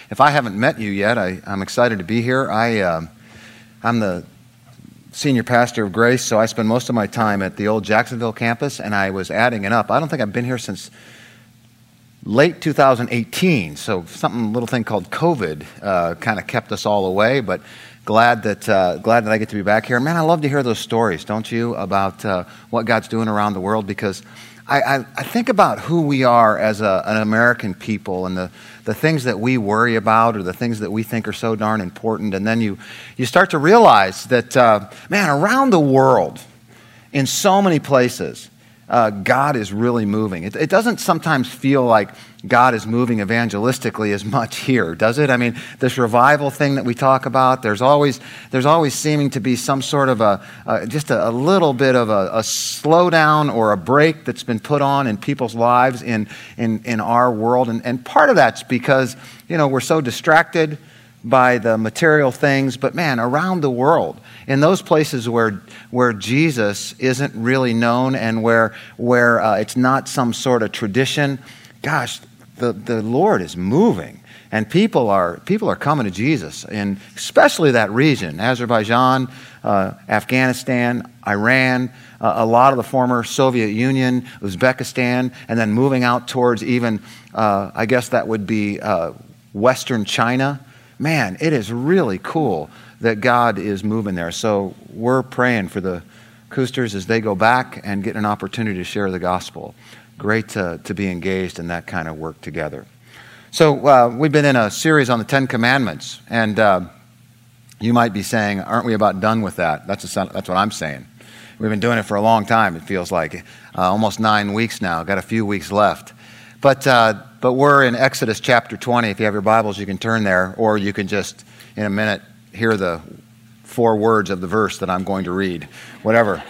If I haven't met you yet, I'm excited to be here. I'm the senior pastor of Grace, so I spend most of my time at the old Jacksonville campus, and I was adding it up. I don't think I've been here since late 2018, so a little thing called COVID kind of kept us all away, but glad that I get to be back here. Man, I love to hear those stories, don't you, about what God's doing around the world, because I think about who we are as an American people and the things that we worry about or the things that we think are so darn important, and then you start to realize that, man, around the world, in so many places, God is really moving. It doesn't sometimes feel like God is moving evangelistically as much here, does it? I mean, this revival thing that we talk about, there's always seeming to be some sort of just a little bit of a slowdown or a break that's been put on in people's lives in our world. And part of that's because, we're so distracted by the material things, but man, around the world, in those places where Jesus isn't really known and where it's not some sort of tradition, gosh, the Lord is moving, and people are coming to Jesus, and especially that region, Azerbaijan, Afghanistan, Iran, a lot of the former Soviet Union, Uzbekistan, and then moving out towards even, I guess that would be Western China. Man, it is really cool that God is moving there. So we're praying for the Koosters as they go back and get an opportunity to share the gospel. Great to be engaged in that kind of work together. So we've been in a series on the Ten Commandments, and you might be saying, aren't we about done with that? That's what I'm saying. We've been doing it for a long time, it feels like. Almost 9 weeks now, got a few weeks left. But we're in Exodus chapter 20. If you have your Bibles, you can turn there, or you can just, in a minute, hear the 4 words of the verse that I'm going to read. Whatever.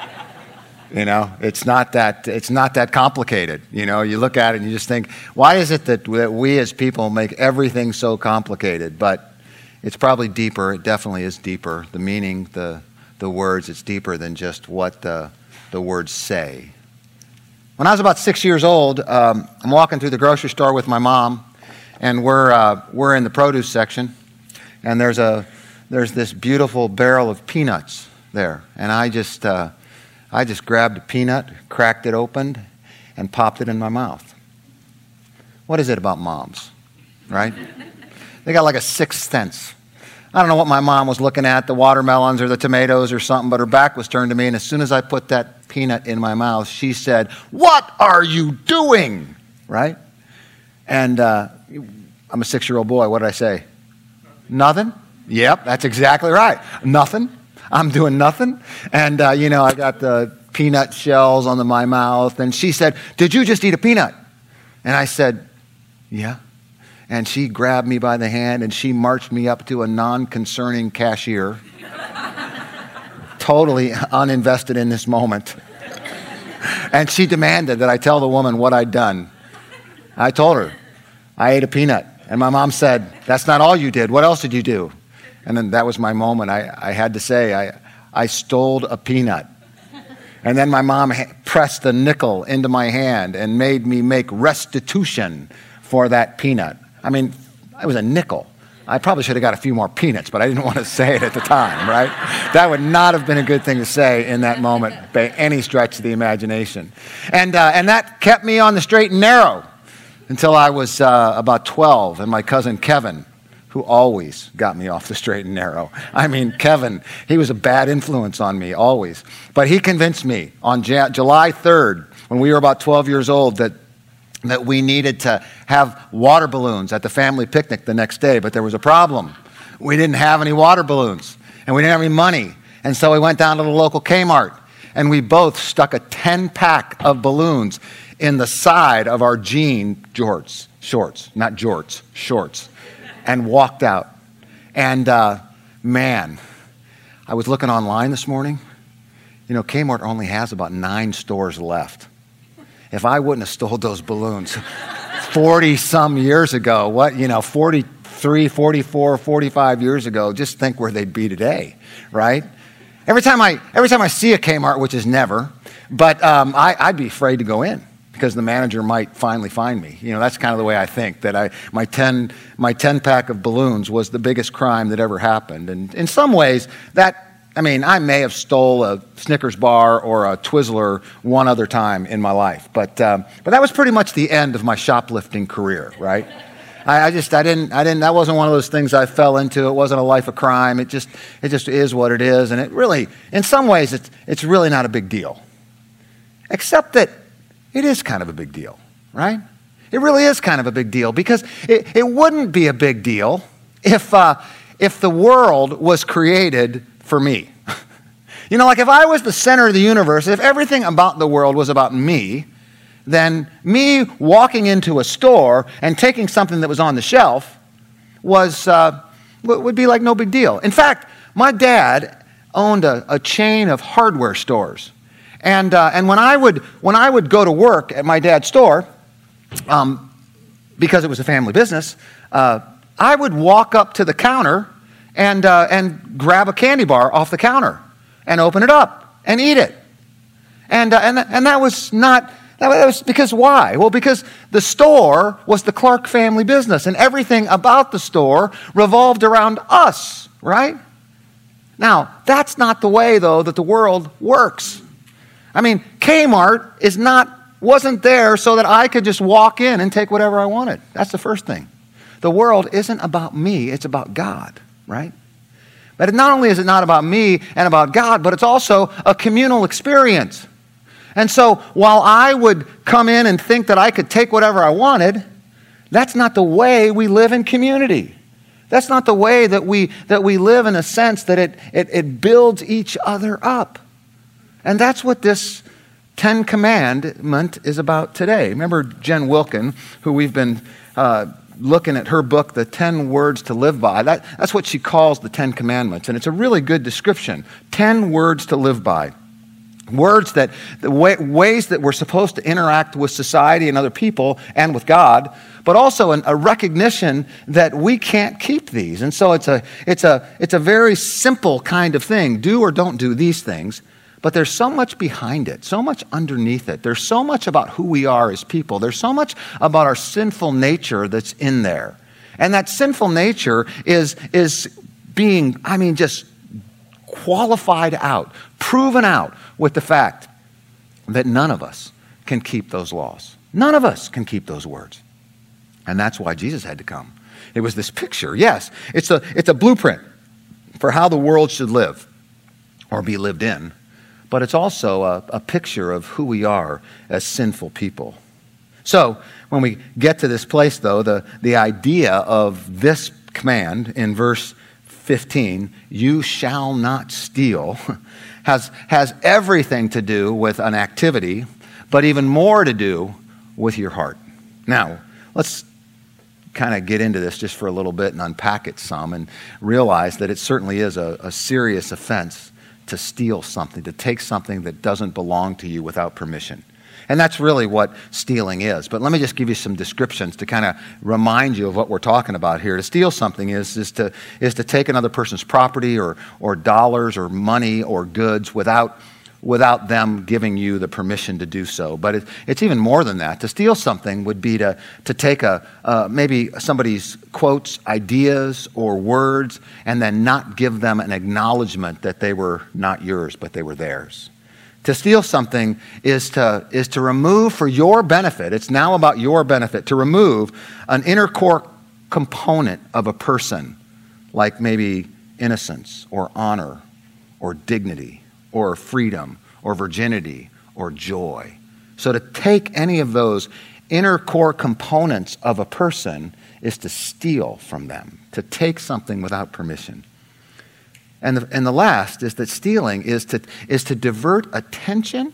It's not that complicated. You look at it and you just think, why is it that we as people make everything so complicated? But it's probably deeper. It definitely is deeper. The meaning, the words, it's deeper than just what the words say. When I was about 6 years old, I'm walking through the grocery store with my mom, and we're in the produce section, and there's this beautiful barrel of peanuts there, and I just grabbed a peanut, cracked it open, and popped it in my mouth. What is it about moms, right? They got like a sixth sense. I don't know what my mom was looking at, the watermelons or the tomatoes or something, but her back was turned to me, and as soon as I put that peanut in my mouth, she said, "What are you doing?" Right? And I'm a 6-year-old boy. What did I say? Nothing? Yep, that's exactly right. Nothing. I'm doing nothing. And, I got the peanut shells on my mouth, and she said, "Did you just eat a peanut?" And I said, "Yeah." And she grabbed me by the hand, and she marched me up to a non-concerning cashier, totally uninvested in this moment. And she demanded that I tell the woman what I'd done. I told her, I ate a peanut. And my mom said, "That's not all you did. What else did you do?" And then that was my moment. I had to say, I stole a peanut. And then my mom pressed a nickel into my hand and made me make restitution for that peanut. I mean, it was a nickel. I probably should have got a few more peanuts, but I didn't want to say it at the time, right? That would not have been a good thing to say in that moment by any stretch of the imagination. And that kept me on the straight and narrow until I was about 12, and my cousin Kevin, who always got me off the straight and narrow. I mean, Kevin, he was a bad influence on me, always. But he convinced me on July 3rd, when we were about 12 years old, that we needed to have water balloons at the family picnic the next day, but there was a problem. We didn't have any water balloons, and we didn't have any money. And so we went down to the local Kmart, and we both stuck a 10-pack of balloons in the side of our jean shorts, and walked out. And man, I was looking online this morning. Kmart only has about 9 stores left. If I wouldn't have stole those balloons 40-some years ago, 43, 44, 45 years ago, just think where they'd be today, right? Every time I see a Kmart, which is never, but I'd be afraid to go in because the manager might finally find me. That's kind of the way I think, that my 10 pack of balloons was the biggest crime that ever happened. And in some ways, I may have stole a Snickers bar or a Twizzler one other time in my life, but that was pretty much the end of my shoplifting career, right? I didn't, that wasn't one of those things I fell into. It wasn't a life of crime. It just is what it is. And it really, in some ways, it's really not a big deal. Except that it is kind of a big deal, right? It really is kind of a big deal, because it wouldn't be a big deal if the world was created for me. Like if I was the center of the universe, if everything about the world was about me, then me walking into a store and taking something that was on the shelf would be like no big deal. In fact, my dad owned a chain of hardware stores. And when I would go to work at my dad's store, because it was a family business, I would walk up to the counter and grab a candy bar off the counter and open it up and eat it. And that was not... That was because why? Well, because the store was the Clark family business, and everything about the store revolved around us, right? Now, that's not the way, though, that the world works. Kmart wasn't there so that I could just walk in and take whatever I wanted. That's the first thing. The world isn't about me, it's about God, right? But not only is it not about me and about God, but it's also a communal experience. And so while I would come in and think that I could take whatever I wanted, that's not the way we live in community. That's not the way that we live, in a sense that it builds each other up. And that's what this 10 Commandment is about today. Remember Jen Wilkin, who we've been looking at her book, The 10 Words to Live By. That's what she calls the 10 Commandments. And it's a really good description. 10 words to live by. Words ways that we're supposed to interact with society and other people and with God, but also a recognition that we can't keep these. And so it's a very simple kind of thing. Do or don't do these things. But there's so much behind it, so much underneath it. There's so much about who we are as people. There's so much about our sinful nature that's in there. And that sinful nature is being, just qualified out, proven out with the fact that none of us can keep those laws. None of us can keep those words. And that's why Jesus had to come. It was this picture, yes. It's a blueprint for how the world should live or be lived in. But it's also a picture of who we are as sinful people. So when we get to this place, though, the idea of this command in verse 15, you shall not steal, has everything to do with an activity, but even more to do with your heart. Now, let's kind of get into this just for a little bit and unpack it some and realize that it certainly is a serious offense to steal something, to take something that doesn't belong to you without permission. And that's really what stealing is. But let me just give you some descriptions to kind of remind you of what we're talking about here. To steal something is to take another person's property or dollars or money or goods without them giving you the permission to do so. But it's even more than that. To steal something would be to take maybe somebody's quotes, ideas, or words, and then not give them an acknowledgement that they were not yours, but they were theirs. To steal something is to remove for your benefit, it's now about your benefit, to remove an inner core component of a person, like maybe innocence or honor or dignity or freedom or virginity or joy. So to take any of those inner core components of a person is to steal from them, to take something without permission. And the last is that stealing is to divert attention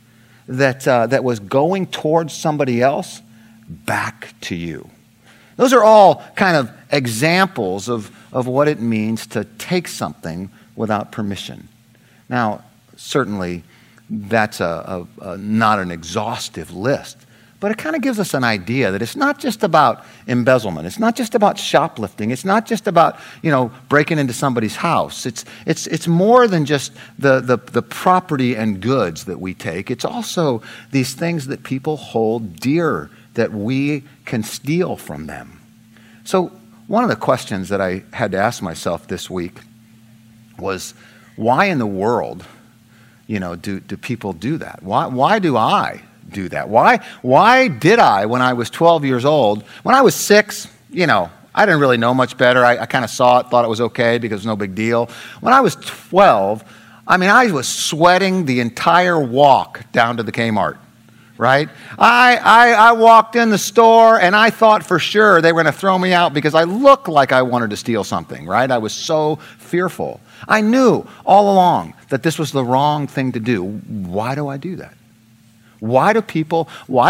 that was going towards somebody else back to you. Those are all kind of examples of what it means to take something without permission. Now, certainly that's not an exhaustive list, but it kind of gives us an idea that it's not just about embezzlement. It's not just about shoplifting. It's not just about, breaking into somebody's house. It's more than just the property and goods that we take. It's also these things that people hold dear that we can steal from them. So one of the questions that I had to ask myself this week was, why in the world, do people do that? Why do I do that? Why did I, when I was 12 years old, when I was 6, I didn't really know much better. I kind of saw it, thought it was okay because it was no big deal. When I was 12, I was sweating the entire walk down to the Kmart, right? I walked in the store and I thought for sure they were going to throw me out because I looked like I wanted to steal something, right? I was so fearful. I knew all along that this was the wrong thing to do. Why do I do that? Why did people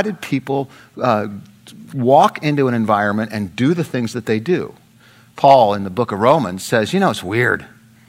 walk into an environment and do the things that they do? Paul in the book of Romans says, it's weird.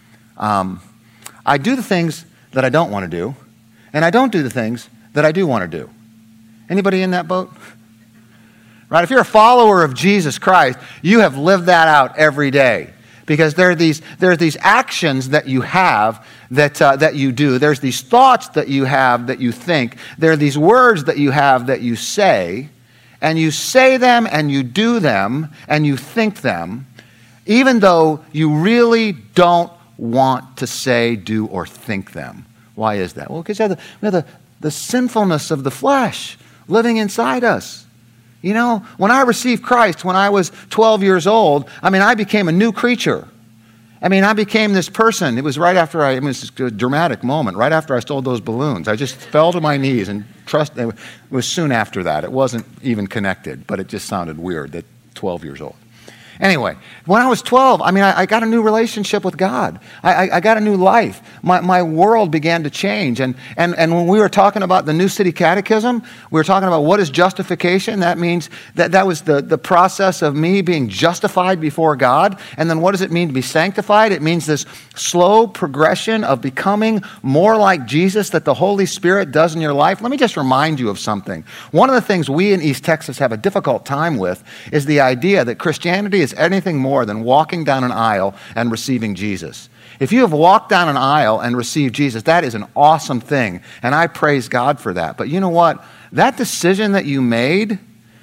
I do the things that I don't want to do, and I don't do the things that I do want to do. Anybody in that boat? Right? If you're a follower of Jesus Christ, you have lived that out every day. Because there are these actions that you have that you do. There's these thoughts that you have that you think. There are these words that you have that you say. And you say them and you do them and you think them, even though you really don't want to say, do, or think them. Why is that? Well, because we have the sinfulness of the flesh living inside us. When I received Christ, when I was 12 years old, I became a new creature. I became this person. It was right after it was a dramatic moment, right after I stole those balloons. I just fell to my knees and it was soon after that. It wasn't even connected, but it just sounded weird at 12 years old. Anyway, when I was 12, I got a new relationship with God. I got a new life. My world began to change. And when we were talking about the New City Catechism, we were talking about what is justification. That means that was the process of me being justified before God. And then what does it mean to be sanctified? It means this slow progression of becoming more like Jesus that the Holy Spirit does in your life. Let me just remind you of something. One of the things we in East Texas have a difficult time with is the idea that Christianity is anything more than walking down an aisle and receiving Jesus. If you have walked down an aisle and received Jesus, that is an awesome thing, and I praise God for that. But you know what? That decision that you made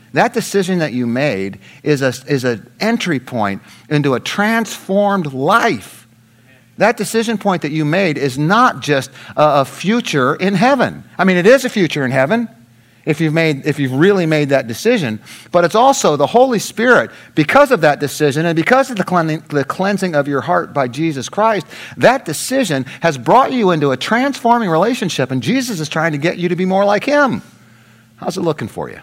is an entry point into a transformed life. That decision point that you made is not just a future in heaven. It is a future in heaven. If you've really made that decision, but it's also the Holy Spirit, because of that decision and because of the cleansing of your heart by Jesus Christ, that decision has brought you into a transforming relationship, and Jesus is trying to get you to be more like Him. How's it looking for you?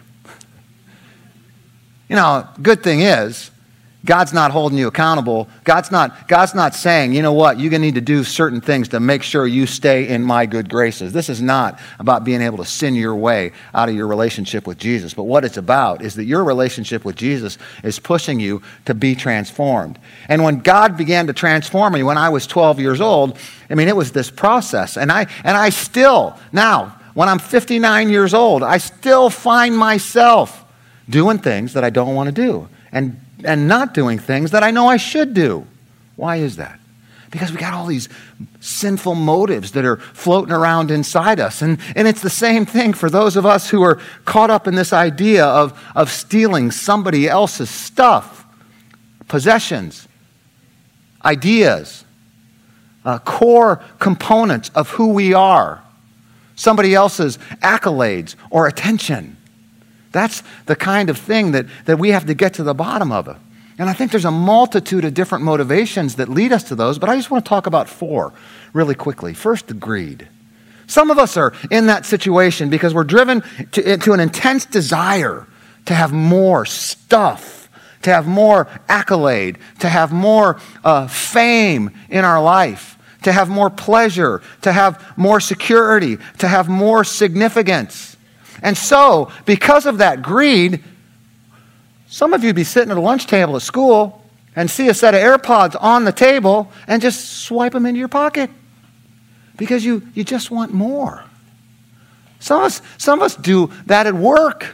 Good thing is, God's not holding you accountable. God's not saying, you know what, you're going to need to do certain things to make sure you stay in my good graces. This is not about being able to sin your way out of your relationship with Jesus. But what it's about is that your relationship with Jesus is pushing you to be transformed. And when God began to transform me when I was 12 years old, it was this process. And I still, now, when I'm 59 years old, I still find myself doing things that I don't want to do. And not doing things that I know I should do. Why is that? Because we got all these sinful motives that are floating around inside us. And it's the same thing for those of us who are caught up in this idea of stealing somebody else's stuff, possessions, ideas, core components of who we are, somebody else's accolades or attention. That's the kind of thing that we have to get to the bottom of it. And I think there's a multitude of different motivations that lead us to those, but I just want to talk about 4 really quickly. First, the greed. Some of us are in that situation because we're driven to an intense desire to have more stuff, to have more accolade, to have more fame in our life, to have more pleasure, to have more security, to have more significance. And so, because of that greed, some of you be sitting at a lunch table at school and see a set of AirPods on the table and just swipe them into your pocket because you just want more. Some of us do that at work.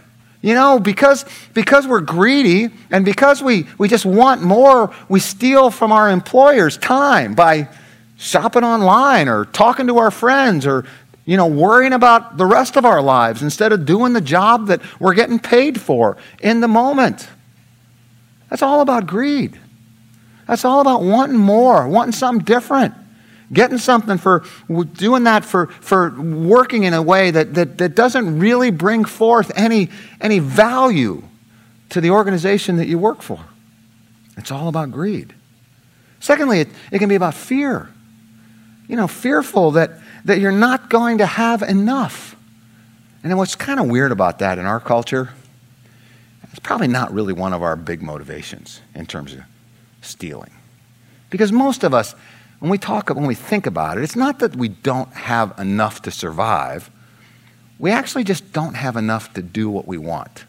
Because we're greedy and because we just want more, we steal from our employers time by shopping online or talking to our friends or, worrying about the rest of our lives instead of doing the job that we're getting paid for in the moment. That's all about greed. That's all about wanting more, wanting something different. Getting something for doing that for working in a way that doesn't really bring forth any value to the organization that you work for. It's all about greed. Secondly, it can be about fear. Fearful that you're not going to have enough. And then what's kind of weird about that in our culture, it's probably not really one of our big motivations in terms of stealing. Because most of us, when we think about it, it's not that we don't have enough to survive. We actually just don't have enough to do what we want.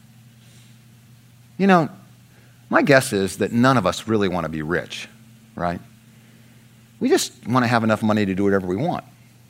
My guess is that none of us really want to be rich, right? We just want to have enough money to do whatever we want.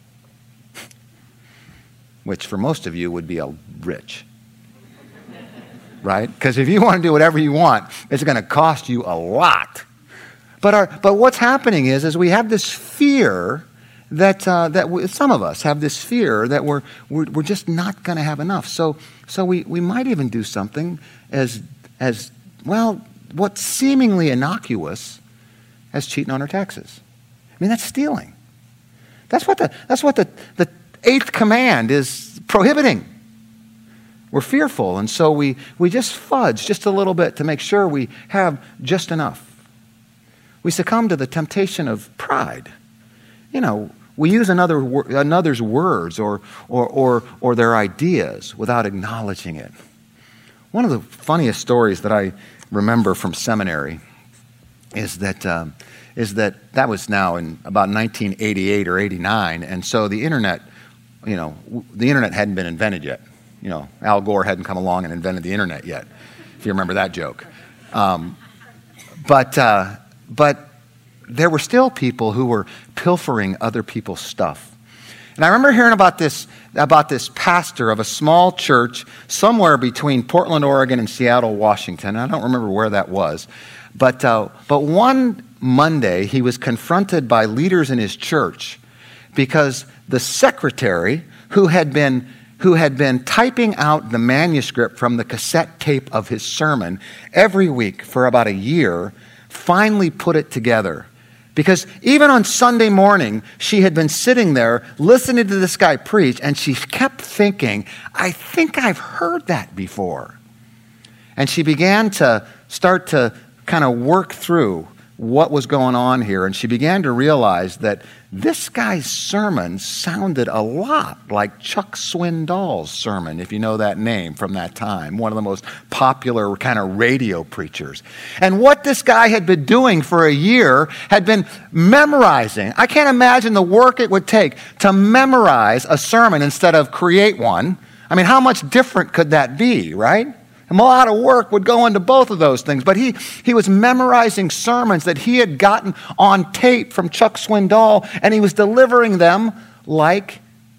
Which for most of you would be a rich. Right? Because if you want to do whatever you want, it's going to cost you a lot. But what's happening is we have this fear that some of us have this fear that we're just not going to have enough. So we might even do something as well, what's seemingly innocuous as cheating on our taxes. I mean, that's stealing. That's what the eighth command is prohibiting. We're fearful, and so we just fudge just a little bit to make sure we have just enough. We succumb to the temptation of pride. We use another's words or their ideas without acknowledging it. One of the funniest stories that I remember from seminary is that was now in about 1988 or 89, and so the internet hadn't been invented yet. Al Gore hadn't come along and invented the internet yet, if you remember that joke. But there were still people who were pilfering other people's stuff. And I remember hearing about this pastor of a small church somewhere between Portland, Oregon and Seattle, Washington. I don't remember where that was. But one Monday he was confronted by leaders in his church because the secretary who had been typing out the manuscript from the cassette tape of his sermon every week for about a year finally put it together. Because even on Sunday morning, she had been sitting there listening to this guy preach, and she kept thinking, I think I've heard that before. And she began to start to kind of work through what was going on here, and she began to realize that this guy's sermon sounded a lot like Chuck Swindoll's sermon, if you know that name from that time, one of the most popular kind of radio preachers. And what this guy had been doing for a year had been memorizing. I can't imagine the work it would take to memorize a sermon instead of create one. I mean, how much different could that be, right? A lot of work would go into both of those things. But he was memorizing sermons that he had gotten on tape from Chuck Swindoll, and he was delivering them like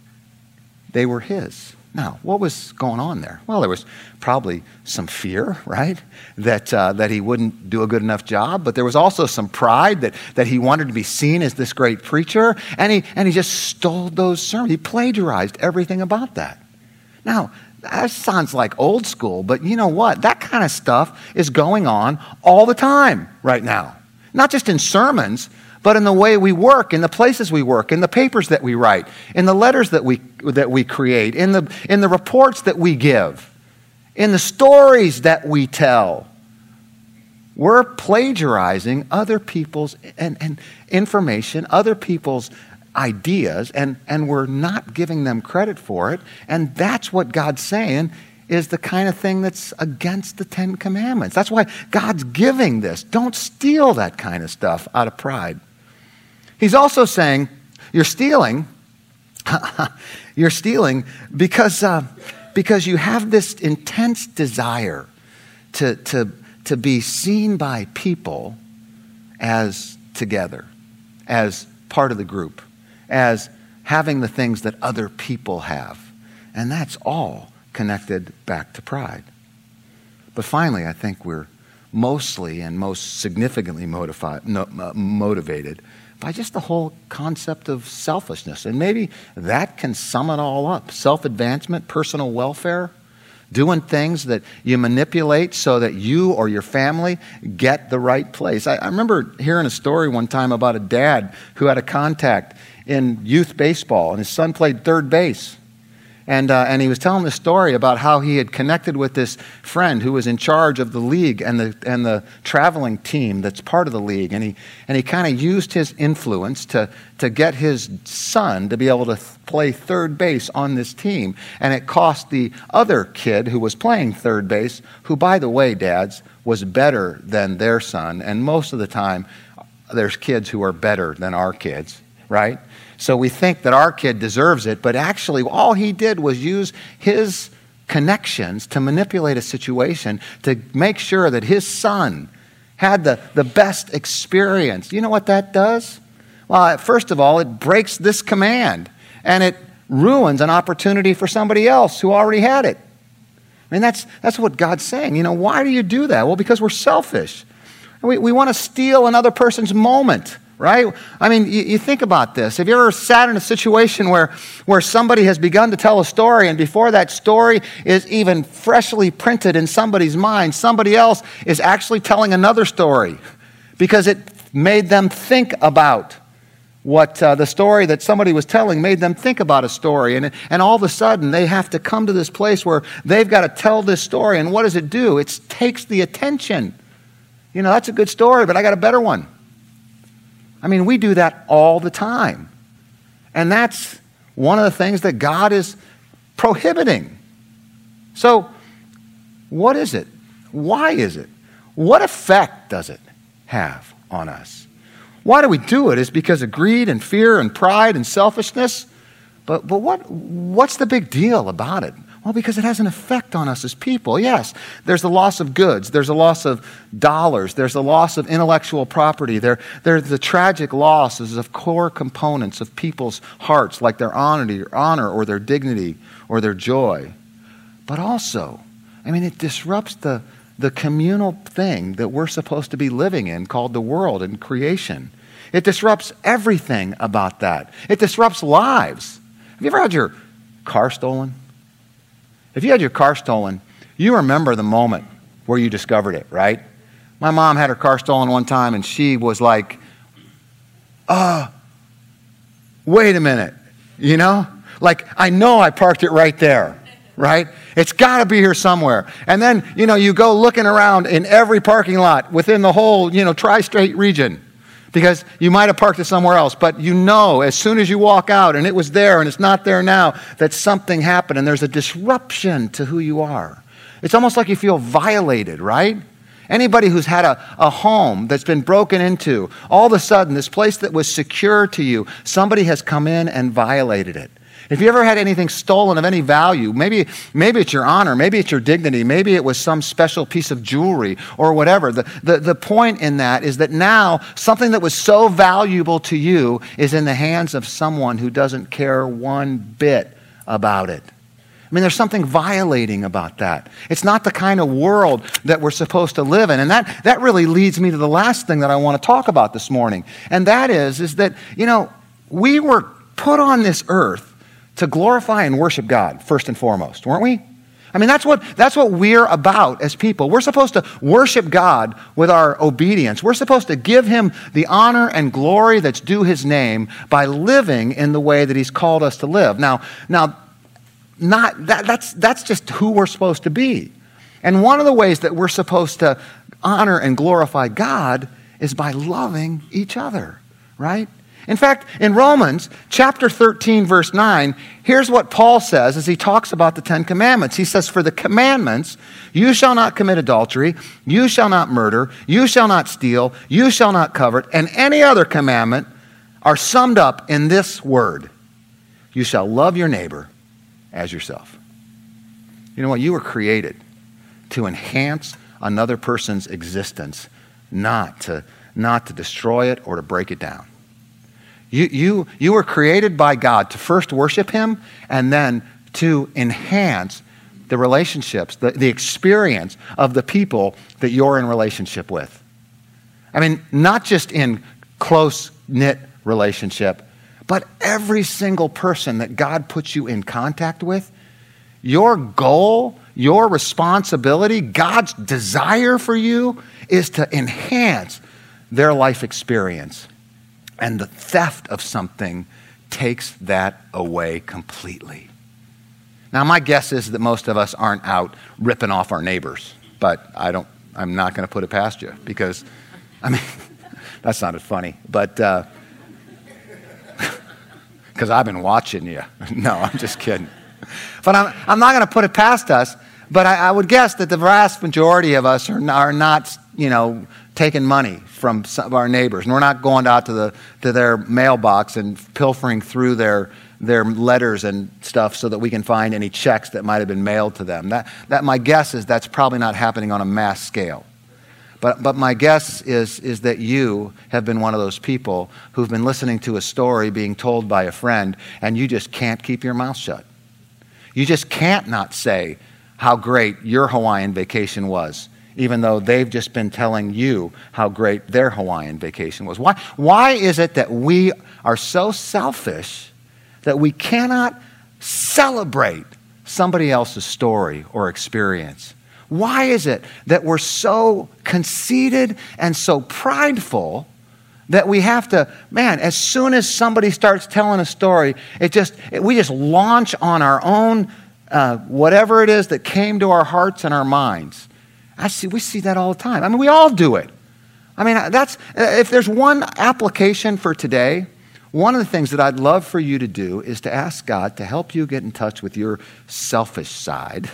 they were his. Now, what was going on there? Well, there was probably some fear, right, that he wouldn't do a good enough job. But there was also some pride that he wanted to be seen as this great preacher, and he just stole those sermons. He plagiarized everything about that. Now, that sounds like old school, but you know what? That kind of stuff is going on all the time right now. Not just in sermons, but in the way we work, in the places we work, in the papers that we write, in the letters that we create, in the reports that we give, in the stories that we tell. We're plagiarizing other people's and information, other people's ideas, and we're not giving them credit for it. And that's what God's saying is the kind of thing that's against the Ten Commandments. That's why God's giving this. Don't steal that kind of stuff out of pride. He's also saying, you're stealing. You're stealing because you have this intense desire to be seen by people as together, as part of the group, as having the things that other people have. And that's all connected back to pride. But finally, I think we're mostly and most significantly motivated by just the whole concept of selfishness. And maybe that can sum it all up. Self-advancement, personal welfare, doing things that you manipulate so that you or your family get the right place. I remember hearing a story one time about a dad who had a contact in youth baseball, and his son played third base. And he was telling the story about how he had connected with this friend who was in charge of the league and the traveling team that's part of the league. And he kind of used his influence to get his son to be able to play third base on this team. And it cost the other kid who was playing third base, who, by the way, dads, was better than their son. And most of the time, there's kids who are better than our kids, right? So we think that our kid deserves it, but actually all he did was use his connections to manipulate a situation to make sure that his son had the best experience. You know what that does? Well, first of all, it breaks this command, and it ruins an opportunity for somebody else who already had it. I mean, that's what God's saying. You know, why do you do that? Well, because we're selfish. We want to steal another person's moment. Right? I mean, you think about this. Have you ever sat in a situation where somebody has begun to tell a story, and before that story is even freshly printed in somebody's mind, somebody else is actually telling another story because it made them think about what the story that somebody was telling made them think about a story. And all of a sudden, they have to come to this place where they've got to tell this story. And what does it do? It takes the attention. You know, that's a good story, but I got a better one. I mean, we do that all the time. And that's one of the things that God is prohibiting. So, what is it? Why is it? What effect does it have on us? Why do we do it? Is it because of greed and fear and pride and selfishness? But what's the big deal about it? Well, because it has an effect on us as people. Yes, there's the loss of goods. There's a loss of dollars. There's a loss of intellectual property. There's the tragic losses of core components of people's hearts, like their honor or their dignity or their joy. But also, I mean, it disrupts the communal thing that we're supposed to be living in called the world and creation. It disrupts everything about that. It disrupts lives. Have you ever had your car stolen? If you had your car stolen, you remember the moment where you discovered it, right? My mom had her car stolen one time, and she was like, wait a minute, you know? Like, I know I parked it right there, right? It's got to be here somewhere. And then, you know, you go looking around in every parking lot within the whole, you know, tri-state region, because you might have parked it somewhere else, but you know as soon as you walk out and it was there and it's not there now, that something happened and there's a disruption to who you are. It's almost like you feel violated, right? Anybody who's had a home that's been broken into, all of a sudden this place that was secure to you, somebody has come in and violated it. If you ever had anything stolen of any value, maybe it's your honor, maybe it's your dignity, maybe it was some special piece of jewelry or whatever. The point in that is that now something that was so valuable to you is in the hands of someone who doesn't care one bit about it. I mean, there's something violating about that. It's not the kind of world that we're supposed to live in. And that really leads me to the last thing that I want to talk about this morning. And that is that, you know, we were put on this earth to glorify and worship God, first and foremost, weren't we? I mean, that's what we're about as people. We're supposed to worship God with our obedience. We're supposed to give Him the honor and glory that's due His name by living in the way that He's called us to live. Now, that's just who we're supposed to be. And one of the ways that we're supposed to honor and glorify God is by loving each other, right? In fact, in Romans chapter 13, verse 9, here's what Paul says as he talks about the Ten Commandments. He says, for the commandments, you shall not commit adultery, you shall not murder, you shall not steal, you shall not covet, and any other commandment are summed up in this word: you shall love your neighbor as yourself. You know what? You were created to enhance another person's existence, not to destroy it or to break it down. You were created by God to first worship Him and then to enhance the relationships, the experience of the people that you're in relationship with. I mean, not just in close-knit relationship, but every single person that God puts you in contact with, your goal, your responsibility, God's desire for you is to enhance their life experience. And the theft of something takes that away completely. Now, my guess is that most of us aren't out ripping off our neighbors, but I'm not going to put it past you because, I mean, that sounded funny, but because I've been watching you. No, I'm just kidding. But I'm not going to put it past us, but I would guess that the vast majority of us are not, taking money from some of our neighbors, and we're not going out to their mailbox and pilfering through their letters and stuff so that we can find any checks that might have been mailed to them. That my guess is that's probably not happening on a mass scale. But my guess is that you have been one of those people who've been listening to a story being told by a friend, and you just can't keep your mouth shut. You just can't not say how great your Hawaiian vacation was, even though they've just been telling you how great their Hawaiian vacation was. Why is it that we are so selfish that we cannot celebrate somebody else's story or experience? Why is it that we're so conceited and so prideful that we have to, as soon as somebody starts telling a story, we just launch on our own, whatever it is that came to our hearts and our minds? We see that all the time. I mean, we all do it. I mean, if there's one application for today, one of the things that I'd love for you to do is to ask God to help you get in touch with your selfish side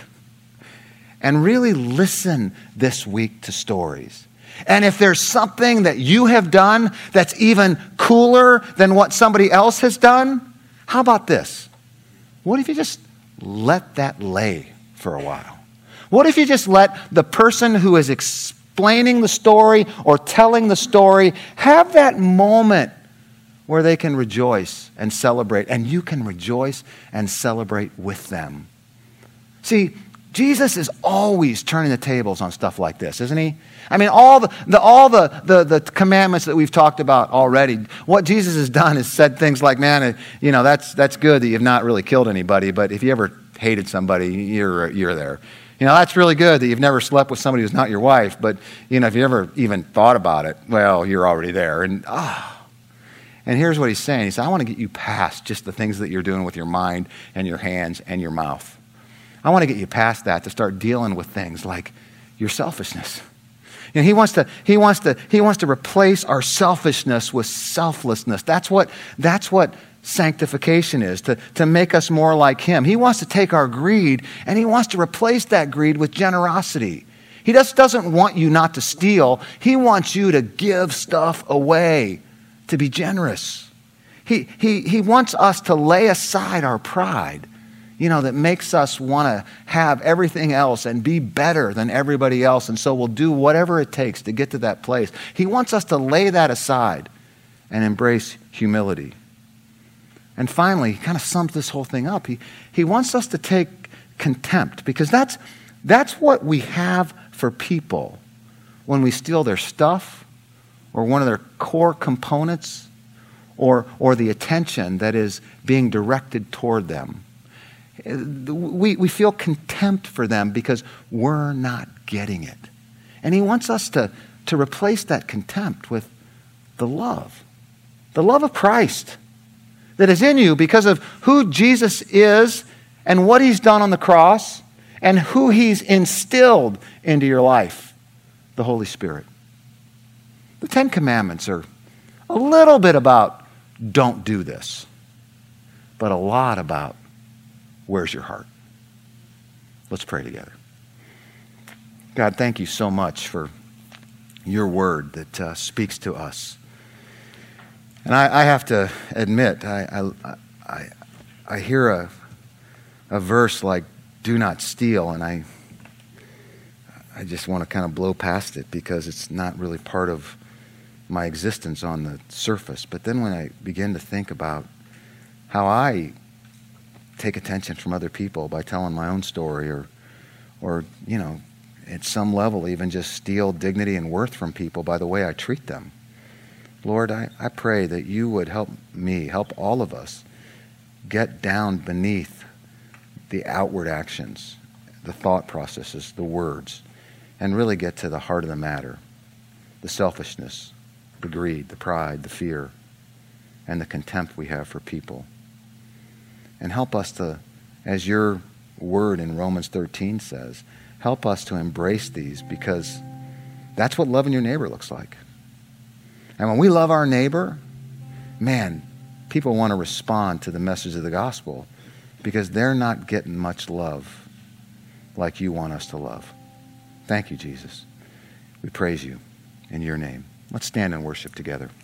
and really listen this week to stories. And if there's something that you have done that's even cooler than what somebody else has done, how about this? What if you just let that lay for a while? What if you just let the person who is explaining the story or telling the story have that moment where they can rejoice and celebrate, and you can rejoice and celebrate with them? See, Jesus is always turning the tables on stuff like this, isn't he? I mean, all the commandments that we've talked about already, what Jesus has done is said things like, that's good that you've not really killed anybody, but if you ever hated somebody, you're there. That's really good that you've never slept with somebody who's not your wife, but, if you ever even thought about it, well, you're already there. And here's what he's saying. He said, I want to get you past just the things that you're doing with your mind and your hands and your mouth. I want to get you past that to start dealing with things like your selfishness. He wants to replace our selfishness with selflessness. That's what sanctification is, to make us more like him. He wants to take our greed and he wants to replace that greed with generosity. He just doesn't want you not to steal. He wants you to give stuff away, to be generous. He wants us to lay aside our pride, that makes us want to have everything else and be better than everybody else. And so we'll do whatever it takes to get to that place. He wants us to lay that aside and embrace humility. And finally, he kind of sums this whole thing up. He wants us to take contempt, because that's what we have for people when we steal their stuff or one of their core components or the attention that is being directed toward them. We feel contempt for them because we're not getting it. And he wants us to replace that contempt with the love of Christ that is in you because of who Jesus is and what he's done on the cross and who he's instilled into your life, the Holy Spirit. The Ten Commandments are a little bit about don't do this, but a lot about where's your heart. Let's pray together. God, thank you so much for your word that speaks to us. And I have to admit, I hear a verse like, do not steal, and I just want to kind of blow past it because it's not really part of my existence on the surface. But then when I begin to think about how I take attention from other people by telling my own story or or, at some level even just steal dignity and worth from people by the way I treat them. Lord, I pray that you would help me, help all of us get down beneath the outward actions, the thought processes, the words, and really get to the heart of the matter, the selfishness, the greed, the pride, the fear, and the contempt we have for people. And help us to, as your word in Romans 13 says, help us to embrace these, because that's what loving your neighbor looks like. And when we love our neighbor, man, people want to respond to the message of the gospel because they're not getting much love like you want us to love. Thank you, Jesus. We praise you in your name. Let's stand and worship together.